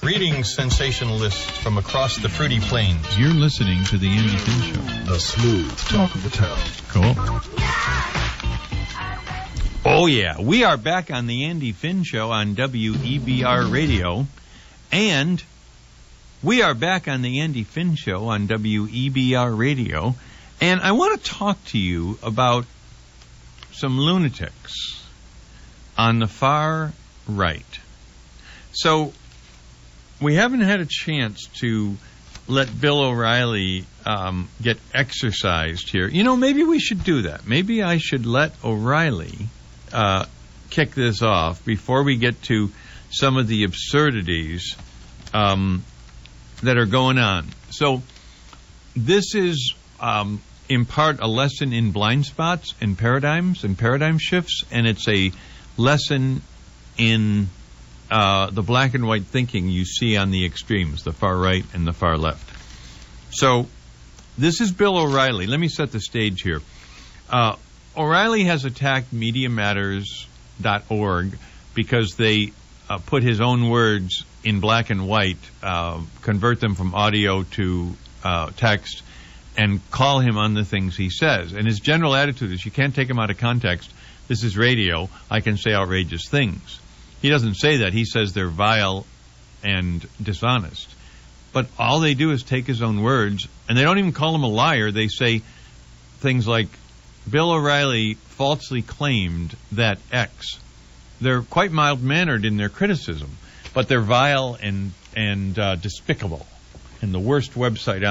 Greetings, sensationalists from across the fruity plains. You're listening to The Andy Finn Show. The smooth talk of the town. Cool. Oh, yeah. We are back on The Andy Finn Show on WEBR Radio. And we are back on The Andy Finn Show on WEBR Radio. And I want to talk to you about some lunatics on the far right. So, we haven't had a chance to let Bill O'Reilly get exercised here. You know, maybe we should do that. Maybe I should let O'Reilly kick this off before we get to some of the absurdities that are going on. So this is in part a lesson in blind spots and paradigms and paradigm shifts, and it's a lesson in the black and white thinking you see on the extremes, the far right and the far left. So this is Bill O'Reilly. Let me set the stage here. O'Reilly has attacked MediaMatters.org because they put his own words in black and white, convert them from audio to text, and call him on the things he says. And his general attitude is, you can't take him out of context. This is radio. I can say outrageous things. He doesn't say that. He says they're vile and dishonest. But all they do is take his own words, and they don't even call him a liar. They say things like, Bill O'Reilly falsely claimed that X. They're quite mild-mannered in their criticism, but they're vile and despicable, and the worst website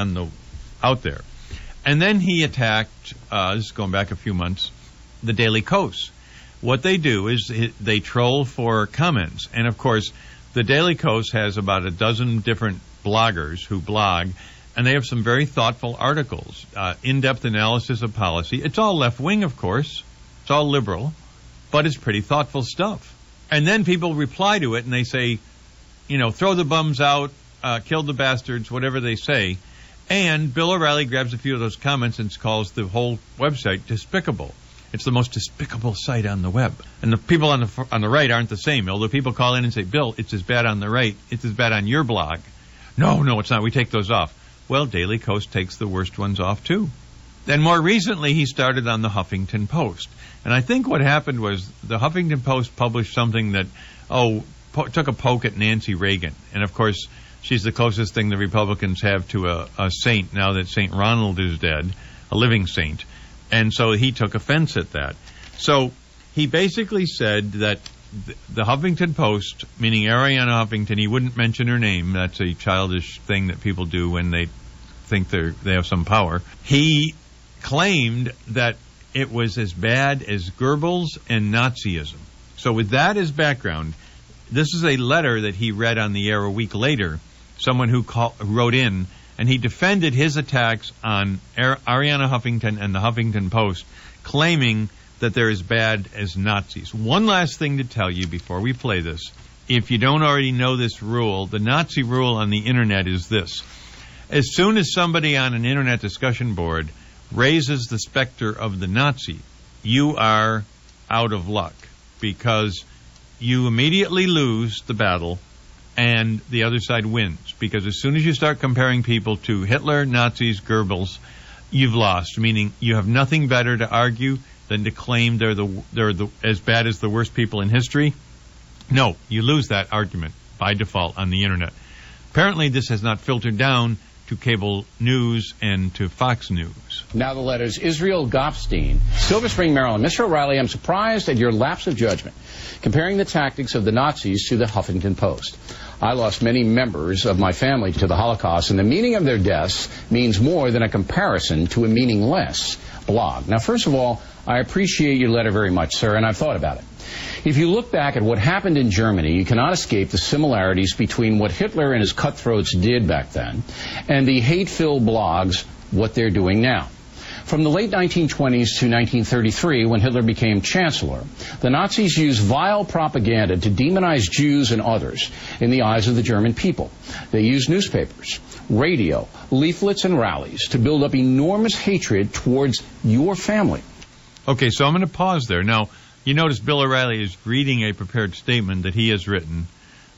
out there. And then he attacked, this is going back a few months, the Daily Kos. What they do is they troll for comments. And, of course, the Daily Kos has about a dozen different bloggers who blog, and they have some very thoughtful articles, in-depth analysis of policy. It's all left-wing, of course. It's all liberal, but it's pretty thoughtful stuff. And then people reply to it, and they say, you know, throw the bums out, kill the bastards, whatever they say. And Bill O'Reilly grabs a few of those comments and calls the whole website despicable. It's the most despicable site on the web. And the people on the right aren't the same. Although people call in and say, Bill, it's as bad on the right. It's as bad on your blog. No, it's not. We take those off. Well, Daily Kos takes the worst ones off, too. Then more recently, he started on the Huffington Post. And I think what happened was the Huffington Post published something that, took a poke at Nancy Reagan. And, of course, she's the closest thing the Republicans have to a saint now that St. Ronald is dead, a living saint. And so he took offense at that. So he basically said that the Huffington Post, meaning Arianna Huffington, he wouldn't mention her name. That's a childish thing that people do when they think they have some power. He claimed that it was as bad as Goebbels and Nazism. So with that as background, this is a letter that he read on the air a week later, someone who wrote in, and he defended his attacks on Arianna Huffington and the Huffington Post, claiming that they're as bad as Nazis. One last thing to tell you before we play this. If you don't already know this rule, the Nazi rule on the Internet is this. As soon as somebody on an Internet discussion board raises the specter of the Nazi, you are out of luck, because you immediately lose the battle and the other side wins. Because as soon as you start comparing people to Hitler, Nazis, Goebbels, you've lost, meaning you have nothing better to argue than to claim they're as bad as the worst people in history. No, you lose that argument by default on the Internet. Apparently this has not filtered down to cable news and to Fox News. Now the letters. Israel Gopstein, Silver Spring, Maryland. Mr. O'Reilly, I'm surprised at your lapse of judgment, comparing the tactics of the Nazis to the Huffington Post. I lost many members of my family to the Holocaust, and the meaning of their deaths means more than a comparison to a meaningless blog. Now, first of all, I appreciate your letter very much, sir, and I've thought about it. If you look back at what happened in Germany, you cannot escape the similarities between what Hitler and his cutthroats did back then and the hate-filled blogs, what they're doing now. From the late 1920s to 1933, when Hitler became chancellor, the Nazis used vile propaganda to demonize Jews and others in the eyes of the German people. They used newspapers, radio, leaflets, and rallies to build up enormous hatred towards your family. Okay, so I'm going to pause there. Now, you notice Bill O'Reilly is reading a prepared statement that he has written.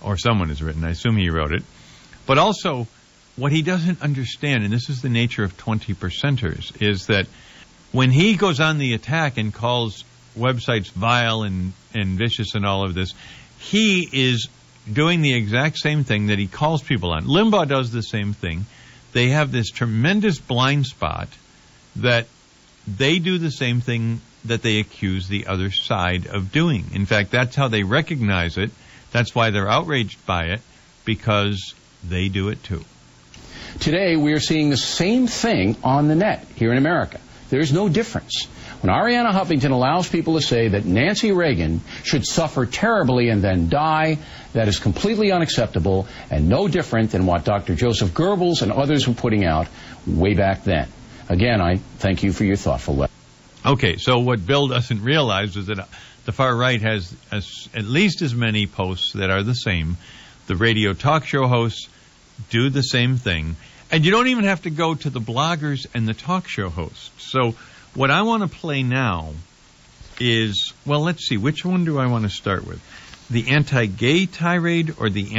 or someone has written. I assume he wrote it. But also, what he doesn't understand, and this is the nature of 20%ers, is that when he goes on the attack and calls websites vile and vicious and all of this, he is doing the exact same thing that he calls people on. Limbaugh does the same thing. They have this tremendous blind spot that they do the same thing that they accuse the other side of doing. In fact, that's how they recognize it. That's why they're outraged by it, because they do it too. Today, we are seeing the same thing on the net here in America. There's no difference. When Arianna Huffington allows people to say that Nancy Reagan should suffer terribly and then die, that is completely unacceptable and no different than what Dr. Joseph Goebbels and others were putting out way back then. Again, I thank you for your thoughtful letter. Okay, so what Bill doesn't realize is that the far right has at least as many posts that are the same. The radio talk show hosts do the same thing. And you don't even have to go to the bloggers and the talk show hosts. So what I want to play now is, well, let's see, which one do I want to start with? The anti-gay tirade or the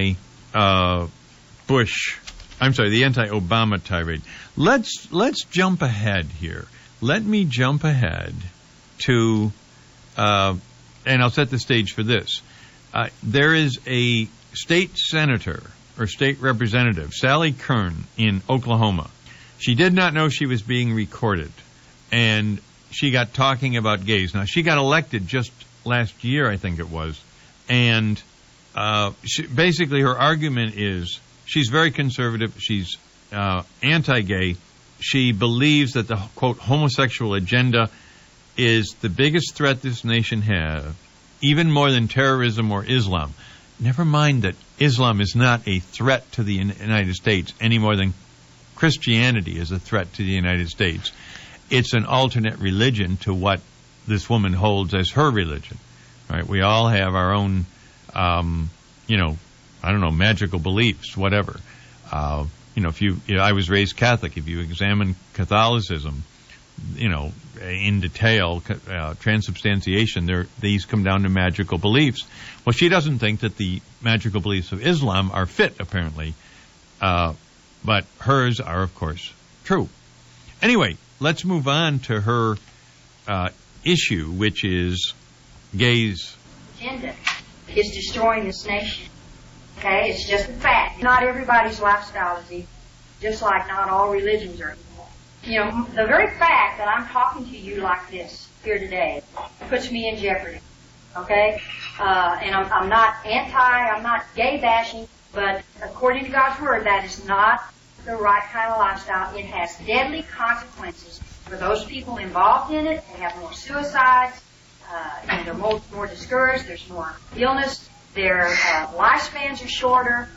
the anti-Obama tirade? Let's jump ahead here. Let me jump ahead to, and I'll set the stage for this. There is a state senator or state representative, Sally Kern, in Oklahoma. She did not know she was being recorded, and she got talking about gays. Now, she got elected just last year, I think it was, and basically her argument is she's very conservative. She's anti-gay. She believes that the, quote, homosexual agenda is the biggest threat this nation has, even more than terrorism or Islam. Never mind that Islam is not a threat to the United States any more than Christianity is a threat to the United States. It's an alternate religion to what this woman holds as her religion. Right? We all have our own, magical beliefs, whatever. I was raised Catholic. If you examine Catholicism, in detail, transubstantiation, these come down to magical beliefs. Well, she doesn't think that the magical beliefs of Islam are fit, apparently, but hers are, of course, true. Anyway, let's move on to her issue, which is gays. Agenda is destroying this nation. Okay, it's just a fact. Not everybody's lifestyle is equal, just like not all religions are equal. The very fact that I'm talking to you like this here today puts me in jeopardy. Okay, and I'm not I'm not gay bashing, but according to God's word, that is not the right kind of lifestyle. It has deadly consequences for those people involved in it. They have more suicides, and they're more discouraged. There's more illness. Their lifespans are shorter.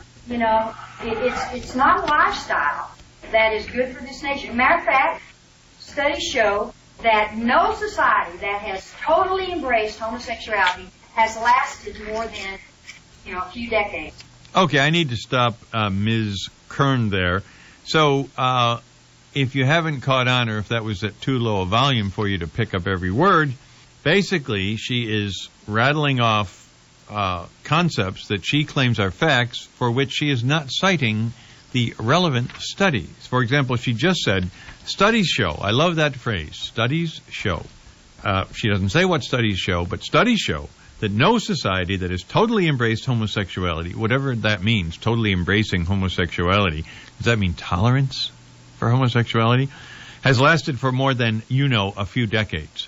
It's not a lifestyle that is good for this nation. Matter of fact, studies show that no society that has totally embraced homosexuality has lasted more than, a few decades. Okay, I need to stop Ms. Kern there. So, if you haven't caught on, or if that was at too low a volume for you to pick up every word, basically she is rattling off concepts that she claims are facts for which she is not citing the relevant studies. For example, she just said, studies show. I love that phrase, studies show. She doesn't say what studies show, but studies show that no society that has totally embraced homosexuality, whatever that means, totally embracing homosexuality, does that mean tolerance for homosexuality, has lasted for more than, a few decades.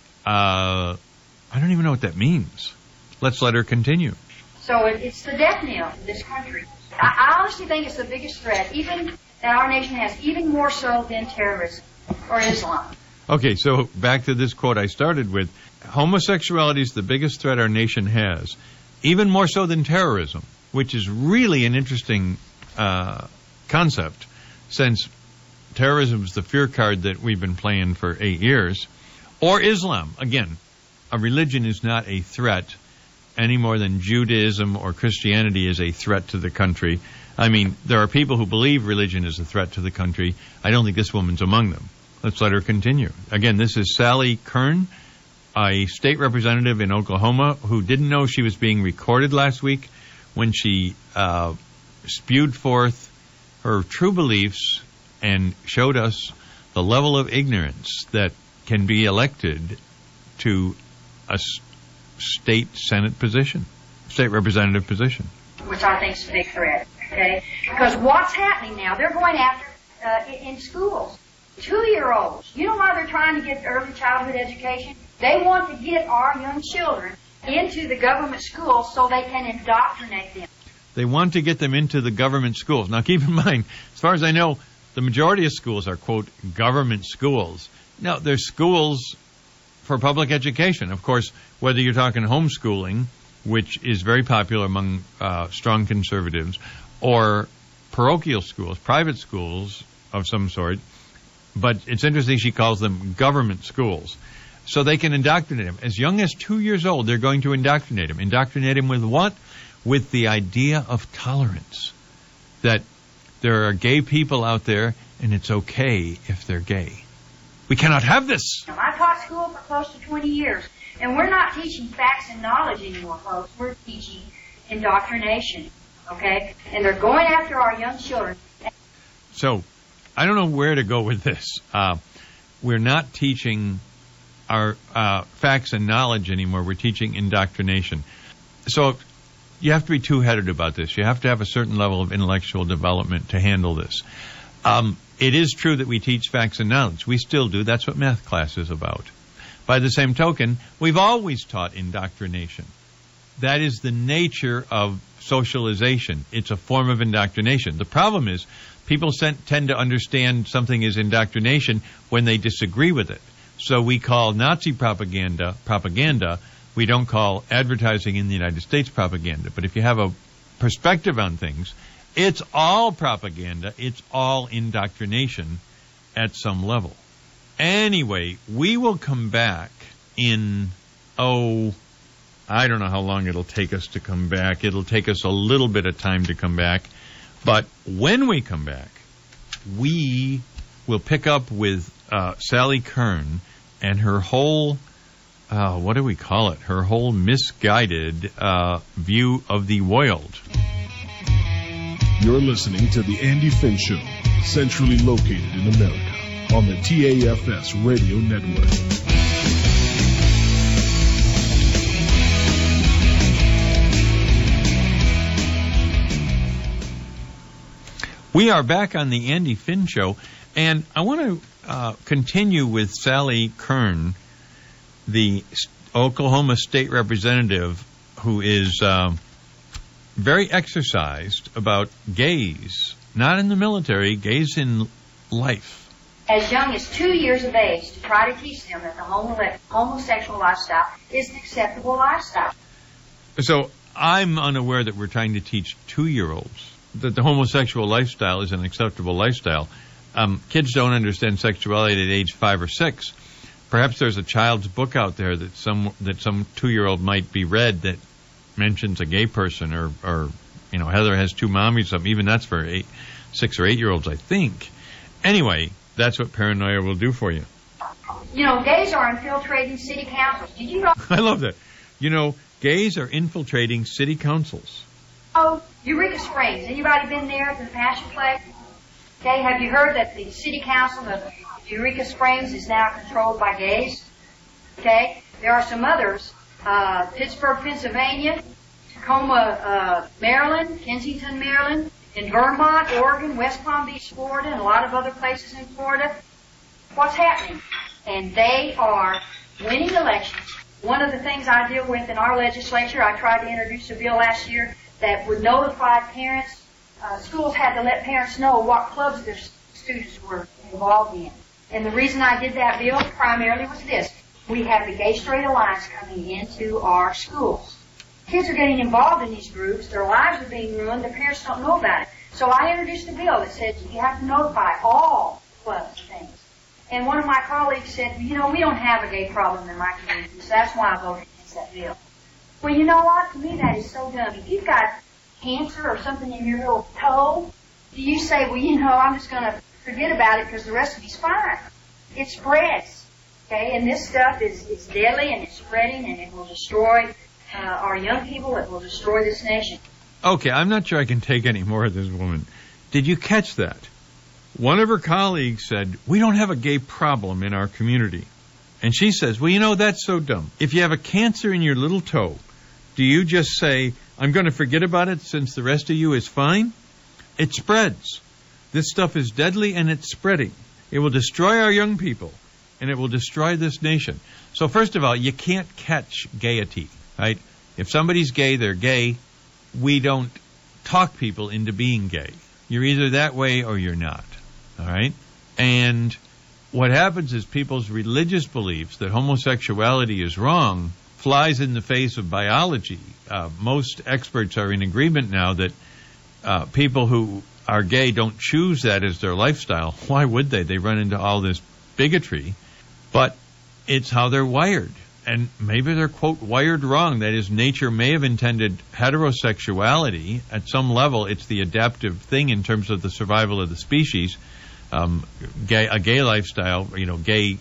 I don't even know what that means. Let's let her continue. So it's the death knell in this country. I honestly think it's the biggest threat, even that our nation has, even more so than terrorism or Islam. Okay, so back to this quote I started with. Homosexuality is the biggest threat our nation has, even more so than terrorism, which is really an interesting concept, since terrorism is the fear card that we've been playing for 8 years. Or Islam. Again, a religion is not a threat any more than Judaism or Christianity is a threat to the country. I mean, there are people who believe religion is a threat to the country. I don't think this woman's among them. Let's let her continue. Again, this is Sally Kern, a state representative in Oklahoma who didn't know she was being recorded last week when she spewed forth her true beliefs and showed us the level of ignorance that can be elected to a state Senate position, state representative position. Which I think is a big threat, okay? Because what's happening now, they're going after, in schools, 2-year-olds. You know why they're trying to get early childhood education? They want to get our young children into the government schools so they can indoctrinate them. They want to get them into the government schools. Now, keep in mind, as far as I know, the majority of schools are, quote, government schools. Now, they're schools for public education. Of course, whether you're talking homeschooling, which is very popular among strong conservatives, or parochial schools, private schools of some sort. But it's interesting she calls them government schools. So they can indoctrinate them. As young as 2 years old, they're going to indoctrinate them. Indoctrinate them with what? With the idea of tolerance. That there are gay people out there, and it's okay if they're gay. We cannot have this. I taught school for close to 20 years, and we're not teaching facts and knowledge anymore, folks. We're teaching indoctrination, okay? And they're going after our young children. So, I don't know where to go with this. We're not teaching our facts and knowledge anymore. We're teaching indoctrination. So, you have to be two-headed about this. You have to have a certain level of intellectual development to handle this. It is true that we teach facts and knowledge. We still do. That's what math class is about. By the same token, we've always taught indoctrination. That is the nature of socialization. It's a form of indoctrination. The problem is people tend to understand something is indoctrination when they disagree with it. So we call Nazi propaganda propaganda. We don't call advertising in the United States propaganda. But if you have a perspective on things, it's all propaganda. It's all indoctrination at some level. Anyway, we will come back in, I don't know how long it'll take us to come back. It'll take us a little bit of time to come back. But when we come back, we will pick up with Sally Kern and her whole, what do we call it? Her whole misguided view of the world. You're listening to The Andy Finn Show, centrally located in America, on the TAFS Radio Network. We are back on the Andy Finn Show, and I want to continue with Sally Kern, the Oklahoma State Representative, who is very exercised about gays, not in the military, gays in life. As young as 2 years of age, to try to teach them that the homosexual lifestyle is an acceptable lifestyle. So I'm unaware that we're trying to teach 2-year-olds that the homosexual lifestyle is an acceptable lifestyle. Kids don't understand sexuality at age 5 or 6. Perhaps there's a child's book out there that some 2-year-old might be read that mentions a gay person, or Heather has 2 mommies, something. Even that's for 6 or 8-year-olds, I think. Anyway, that's what paranoia will do for you. Gays are infiltrating city councils. Did you know? I love that. Gays are infiltrating city councils. Oh, Eureka Springs. Anybody been there at the Passion Play? Okay, have you heard that the city council of Eureka Springs is now controlled by gays? Okay, there are some others. Pittsburgh, Pennsylvania, Tacoma, Maryland, Kensington, Maryland, in Vermont, Oregon, West Palm Beach, Florida, and a lot of other places in Florida. What's happening? And they are winning elections. One of the things I deal with in our legislature, I tried to introduce a bill last year that would notify parents. Schools had to let parents know what clubs their students were involved in. And the reason I did that bill primarily was this. We have the Gay Straight Alliance coming into our schools. Kids are getting involved in these groups. Their lives are being ruined. Their parents don't know about it. So I introduced a bill that said you have to notify all clubs and things. And one of my colleagues said, we don't have a gay problem in my community, so that's why I voted against that bill. Well, you know what? To me, that is so dumb. If you've got cancer or something in your little toe, do you say, I'm just going to forget about it because the rest of me's fine? It spreads, okay? And this stuff is deadly, and it's spreading, and it will destroy our young people. It will destroy this nation. Okay, I'm not sure I can take any more of this woman. Did you catch that? One of her colleagues said, we don't have a gay problem in our community. And she says, well, you know, that's so dumb. If you have a cancer in your little toe, do you just say, I'm going to forget about it since the rest of you is fine? It spreads. This stuff is deadly and it's spreading. It will destroy our young people and it will destroy this nation. So first of all, you can't catch gaiety, right? If somebody's gay, they're gay. We don't talk people into being gay. You're either that way or you're not, all right? And what happens is people's religious beliefs that homosexuality is wrong flies in the face of biology. Most experts are in agreement now that people who are gay don't choose that as their lifestyle. Why would they? They run into all this bigotry, but it's how they're wired. And maybe they're, quote, wired wrong. That is, nature may have intended heterosexuality. At some level, it's the adaptive thing in terms of the survival of the species. A gay lifestyle, gay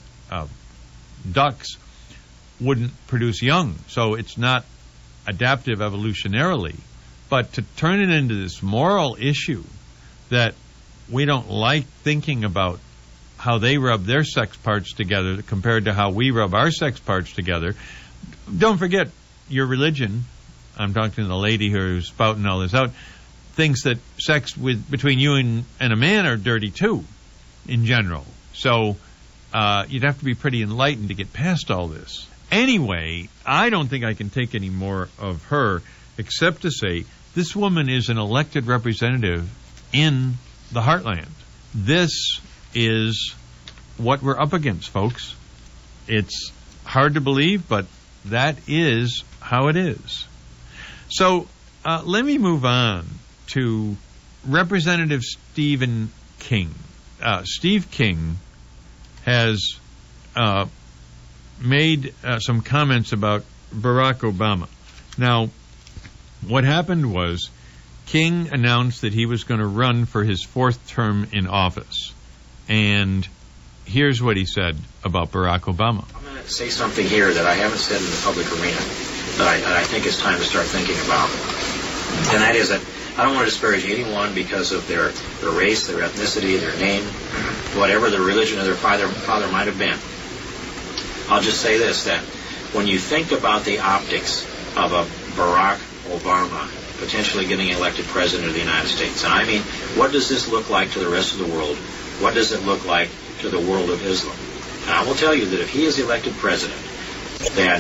ducks wouldn't produce young. So it's not adaptive evolutionarily. But to turn it into this moral issue that we don't like thinking about how they rub their sex parts together compared to how we rub our sex parts together. Don't forget, your religion, I'm talking to the lady who's spouting all this out, thinks that sex between you and a man are dirty too, in general. So you'd have to be pretty enlightened to get past all this. Anyway, I don't think I can take any more of her except to say this woman is an elected representative in the heartland. This is what we're up against, folks. It's hard to believe, but that is how it is. So let me move on to Representative Stephen King. Steve King has made some comments about Barack Obama. Now, what happened was King announced that he was going to run for his fourth term in office. And here's what he said about Barack Obama. I'm going to say something here that I haven't said in the public arena that I think it's time to start thinking about. And that is that I don't want to disparage anyone because of their race, their ethnicity, their name, whatever the religion of their father might have been. I'll just say this, that when you think about the optics of a Barack Obama potentially getting elected president of the United States, and I mean, what does this look like to the rest of the world? What does it look like to the world of Islam? And I will tell you that if he is elected president, then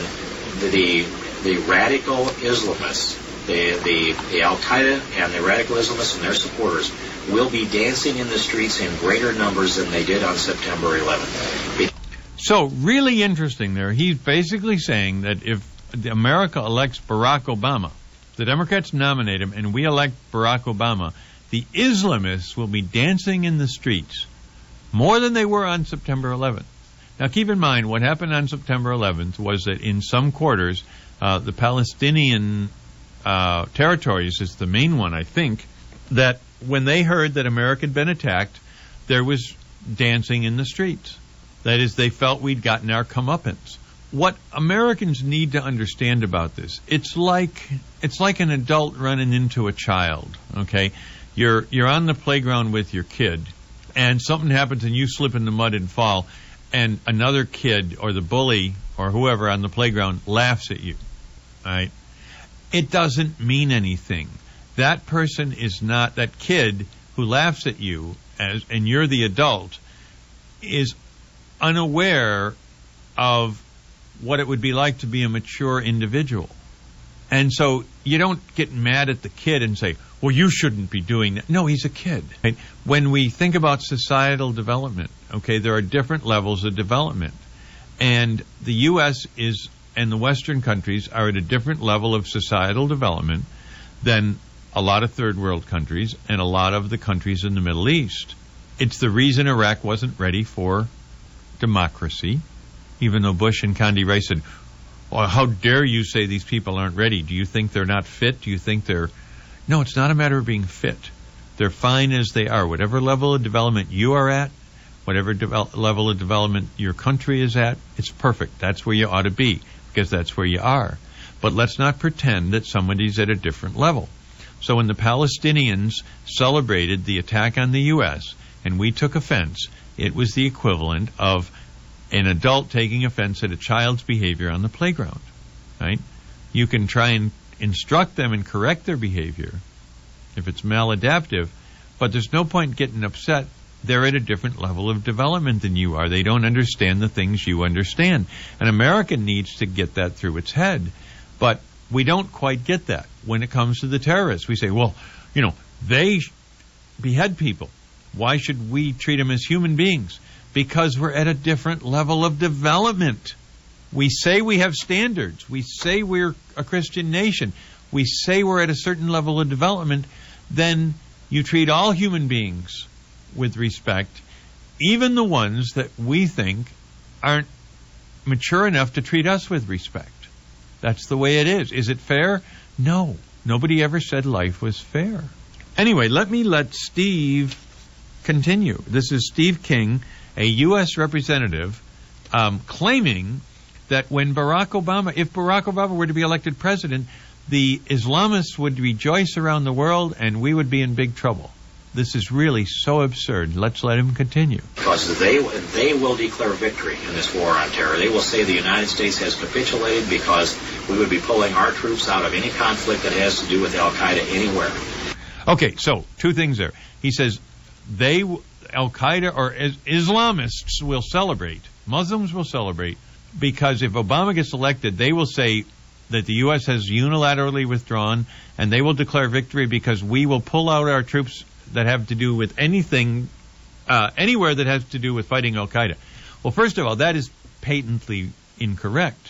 the radical Islamists, the Al-Qaeda and the radical Islamists and their supporters will be dancing in the streets in greater numbers than they did on September 11th. So, really interesting there. He's basically saying that if America elects Barack Obama, the Democrats nominate him, and we elect Barack Obama, the Islamists will be dancing in the streets more than they were on September 11th. Now, keep in mind, what happened on September 11th was that in some quarters, the Palestinian territories is the main one, I think, that when they heard that America had been attacked, there was dancing in the streets. That is, they felt we'd gotten our comeuppance. What Americans need to understand about this, it's like an adult running into a child, okay? You're on the playground with your kid, and something happens and you slip in the mud and fall, and another kid or the bully or whoever on the playground laughs at you, right? It doesn't mean anything. That person is not, that kid who laughs at you and you're the adult is unaware of what it would be like to be a mature individual. And so you don't get mad at the kid and say, well, you shouldn't be doing that. No, he's a kid. Right? When we think about societal development, okay, there are different levels of development. And the U.S. and the Western countries are at a different level of societal development than a lot of third world countries and a lot of the countries in the Middle East. It's the reason Iraq wasn't ready for democracy, even though Bush and Condi Rice said, well, how dare you say these people aren't ready? Do you think they're not fit? Do you think they're... No, it's not a matter of being fit. They're fine as they are. Whatever level of development you are at, whatever level of development your country is at, it's perfect. That's where you ought to be, because that's where you are. But let's not pretend that somebody's at a different level. So when the Palestinians celebrated the attack on the U.S. and we took offense, it was the equivalent of an adult taking offense at a child's behavior on the playground, right? You can try and instruct them and correct their behavior if it's maladaptive, but there's no point getting upset. They're at a different level of development than you are. They don't understand the things you understand. And America needs to get that through its head. But we don't quite get that when it comes to the terrorists. We say, well, they behead people. Why should we treat them as human beings? Because we're at a different level of development. We say we have standards. We say we're a Christian nation. We say we're at a certain level of development. Then you treat all human beings with respect, even the ones that we think aren't mature enough to treat us with respect. That's the way it is. Is it fair? No. Nobody ever said life was fair. Anyway, let Steve continue. This is Steve King, a U.S. representative, claiming that if Barack Obama were to be elected president, the Islamists would rejoice around the world and we would be in big trouble. This is really so absurd. Let's let him continue. Because they will declare victory in this war on terror. They will say the United States has capitulated because we would be pulling our troops out of any conflict that has to do with Al-Qaeda anywhere. Okay, so two things there. He says Al-Qaeda or Islamists will celebrate, Muslims will celebrate, because if Obama gets elected, they will say that the U.S. has unilaterally withdrawn, and they will declare victory because we will pull out our troops that have to do with anything, anywhere that has to do with fighting Al-Qaeda. Well, first of all, that is patently incorrect.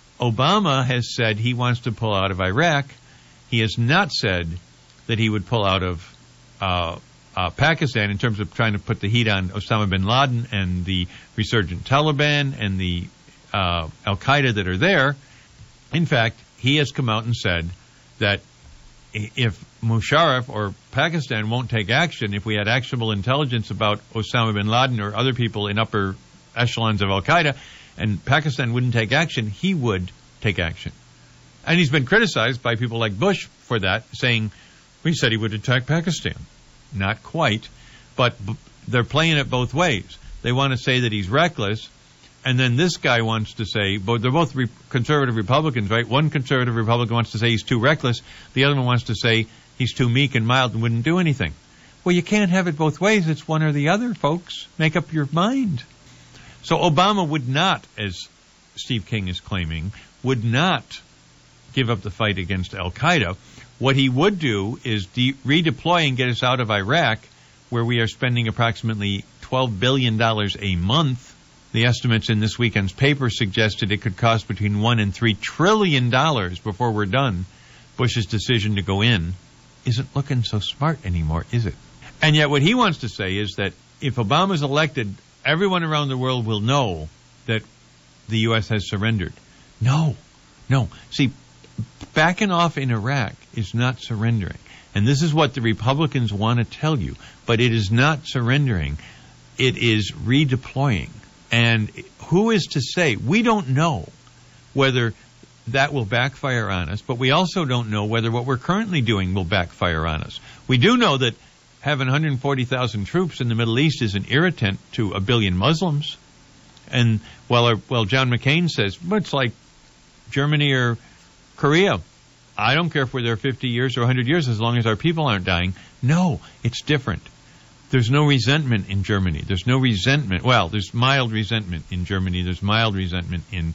Obama has said he wants to pull out of Iraq. He has not said that he would pull out of Pakistan in terms of trying to put the heat on Osama bin Laden and the resurgent Taliban and the Al-Qaeda that are there. In fact, he has come out and said that if Musharraf or Pakistan won't take action, if we had actionable intelligence about Osama bin Laden or other people in upper echelons of Al-Qaeda, and Pakistan wouldn't take action, he would take action. And he's been criticized by people like Bush for that, saying, we said he would attack Pakistan. Not quite, but they're playing it both ways. They want to say that he's reckless, and then this guy wants to say, but they're both conservative Republicans, right? One conservative Republican wants to say he's too reckless. The other one wants to say he's too meek and mild and wouldn't do anything. Well, you can't have it both ways. It's one or the other, folks. Make up your mind. So Obama would not, as Steve King is claiming, would not give up the fight against Al-Qaeda. What he would do is redeploy and get us out of Iraq, where we are spending approximately $12 billion a month. The estimates in this weekend's paper suggested it could cost between $1 and $3 trillion before we're done. Bush's decision to go in isn't looking so smart anymore, is it? And yet what he wants to say is that if Obama's elected, everyone around the world will know that the U.S. has surrendered. No. See, backing off in Iraq is not surrendering. And this is what the Republicans want to tell you. But it is not surrendering. It is redeploying. And who is to say? We don't know whether that will backfire on us, but we also don't know whether what we're currently doing will backfire on us. We do know that having 140,000 troops in the Middle East is an irritant to 1 billion Muslims. And, well, John McCain says, well, it's like Germany or Korea. I don't care if we're there 50 years or 100 years as long as our people aren't dying. No, it's different. There's no resentment in Germany. There's no resentment. Well, there's mild resentment in Germany. There's mild resentment in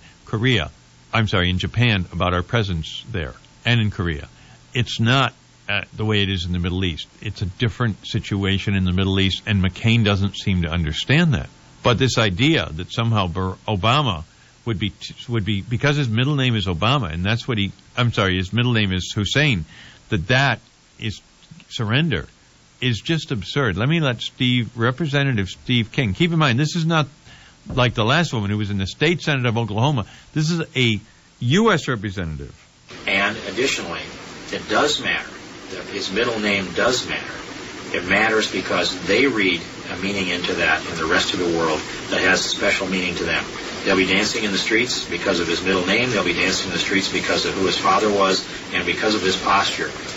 in Japan about our presence there and in Korea. It's not the way it is in the Middle East. It's a different situation in the Middle East, and McCain doesn't seem to understand that. But this idea that somehow Obama would be because his middle name is Obama, and that's what his middle name is Hussein, that is surrender, is just absurd. Let me let Representative Steve King, keep in mind, this is not like the last woman who was in the state Senate of Oklahoma. This is a U.S. representative. And additionally, it does matter. His middle name does matter. It matters because they read a meaning into that in the rest of the world that has a special meaning to them. They'll be dancing in the streets because of his middle name. They'll be dancing in the streets because of who his father was and because of his posture.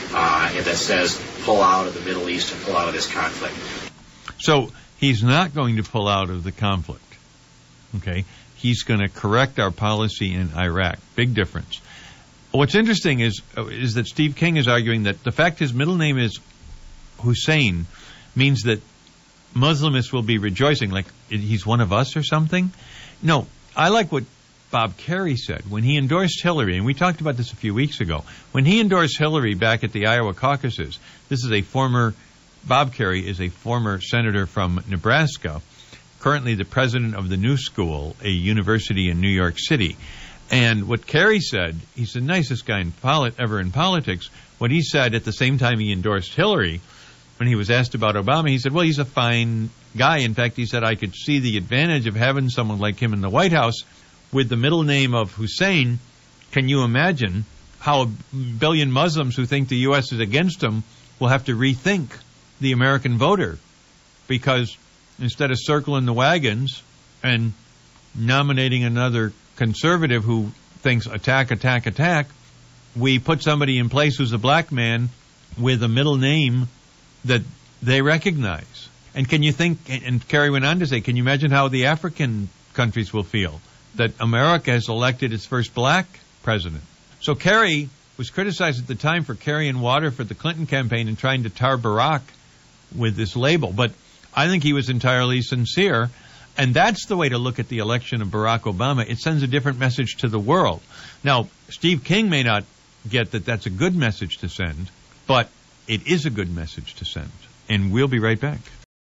that says pull out of the Middle East and pull out of this conflict. So he's not going to pull out of the conflict. Okay? He's going to correct our policy in Iraq. Big difference. What's interesting is that Steve King is arguing that the fact his middle name is Hussein means that Muslimists will be rejoicing, like he's one of us or something. No, I like what Bob Kerrey said when he endorsed Hillary, and we talked about this a few weeks ago. When he endorsed Hillary back at the Iowa caucuses, Bob Kerrey is a former senator from Nebraska, currently the president of the New School, a university in New York City. And what Kerry said, he's the nicest guy ever in politics. What he said at the same time he endorsed Hillary, when he was asked about Obama, he said, well, he's a fine guy. In fact, he said, I could see the advantage of having someone like him in the White House with the middle name of Hussein. Can you imagine how a billion Muslims who think the U.S. is against them will have to rethink the American voter? Because instead of circling the wagons and nominating another conservative who thinks attack, attack, attack, we put somebody in place who's a black man with a middle name that they recognize. And can you think, and Kerry went on to say, can you imagine how the African countries will feel that America has elected its first black president? So Kerry was criticized at the time for carrying water for the Clinton campaign and trying to tar Barack with this label. But I think he was entirely sincere. And that's the way to look at the election of Barack Obama. It sends a different message to the world. Now, Steve King may not get that that's a good message to send, but it is a good message to send. And we'll be right back.